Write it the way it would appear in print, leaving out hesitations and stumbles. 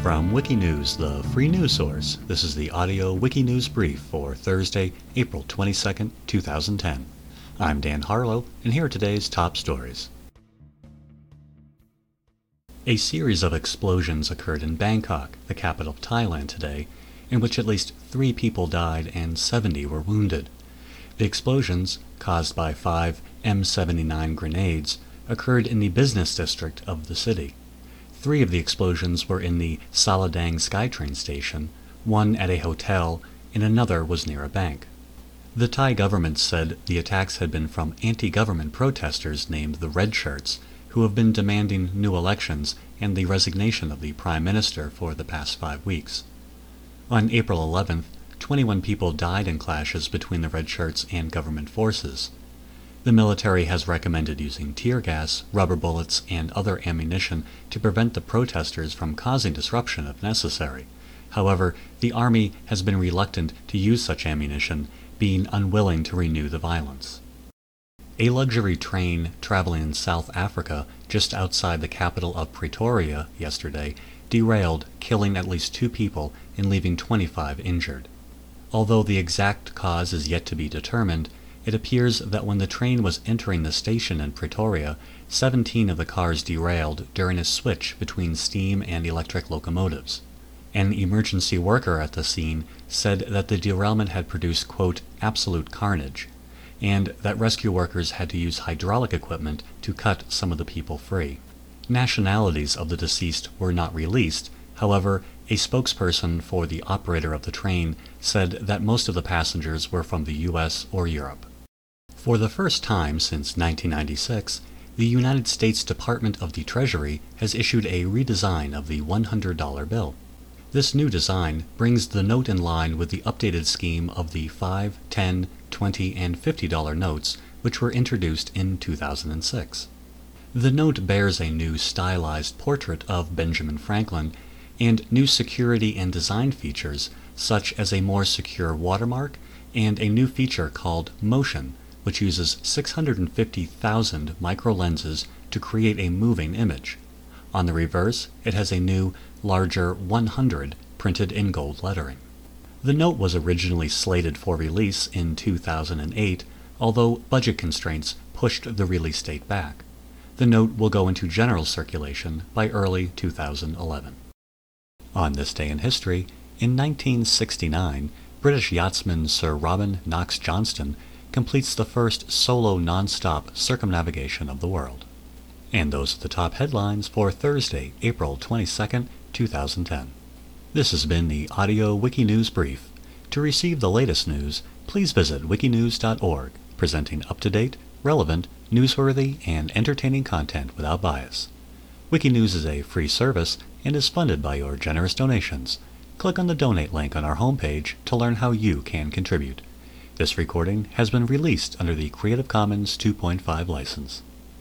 From Wikinews, the free news source, this is the audio Wikinews brief for Thursday, April 22nd, 2010. I'm Dan Harlow, and here are today's top stories. A series of explosions occurred in Bangkok, the capital of Thailand, today, in which at least 3 people died and 70 were wounded. The explosions, caused by 5 M79 grenades, occurred in the business district of the city. 3 of the explosions were in the Saladang SkyTrain station, 1 at a hotel, and another was near a bank. The Thai government said the attacks had been from anti-government protesters named the Red Shirts, who have been demanding new elections and the resignation of the Prime Minister for the past 5 weeks. On April 11th, 21 people died in clashes between the Red Shirts and government forces. The military has recommended using tear gas, rubber bullets, and other ammunition to prevent the protesters from causing disruption if necessary. However, the army has been reluctant to use such ammunition, being unwilling to renew the violence. A luxury train traveling in South Africa, just outside the capital of Pretoria yesterday, derailed, killing at least 2 people and leaving 25 injured. Although the exact cause is yet to be determined, it appears that when the train was entering the station in Pretoria, 17 of the cars derailed during a switch between steam and electric locomotives. An emergency worker at the scene said that the derailment had produced, quote, absolute carnage, and that rescue workers had to use hydraulic equipment to cut some of the people free. Nationalities of the deceased were not released. However, a spokesperson for the operator of the train said that most of the passengers were from the U.S. or Europe. For the first time since 1996, the United States Department of the Treasury has issued a redesign of the $100 bill. This new design brings the note in line with the updated scheme of the $5, $10, $20, and $50 notes, which were introduced in 2006. The note bears a new stylized portrait of Benjamin Franklin and new security and design features, such as a more secure watermark and a new feature called Motion, which uses 650,000 micro-lenses to create a moving image. On the reverse, it has a new, larger 100 printed in gold lettering. The note was originally slated for release in 2008, although budget constraints pushed the release date back. The note will go into general circulation by early 2011. On this day in history, in 1969, British yachtsman Sir Robin Knox Johnston completes the first solo non-stop circumnavigation of the world. And those are the top headlines for Thursday, April 22nd, 2010. This has been the Audio Wikinews Brief. To receive the latest news, please visit wikinews.org, presenting up-to-date, relevant, newsworthy, and entertaining content without bias. Wikinews is a free service and is funded by your generous donations. Click on the donate link on our homepage to learn how you can contribute. This recording has been released under the Creative Commons 2.5 license.